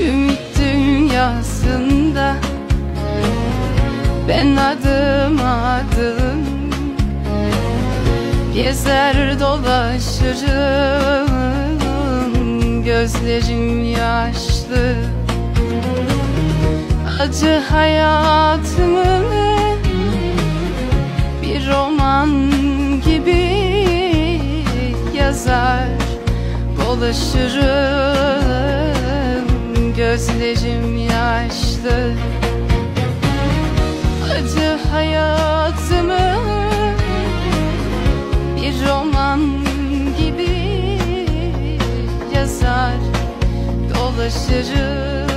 Ümit dünyasında ben adım adım gezer dolaşırım, gözlerim yaşlı. Acı hayatımı bir roman gibi yazar dolaşırım, gözlerim yaşlı. Acı hayatımı bir roman gibi yazar dolaşırım,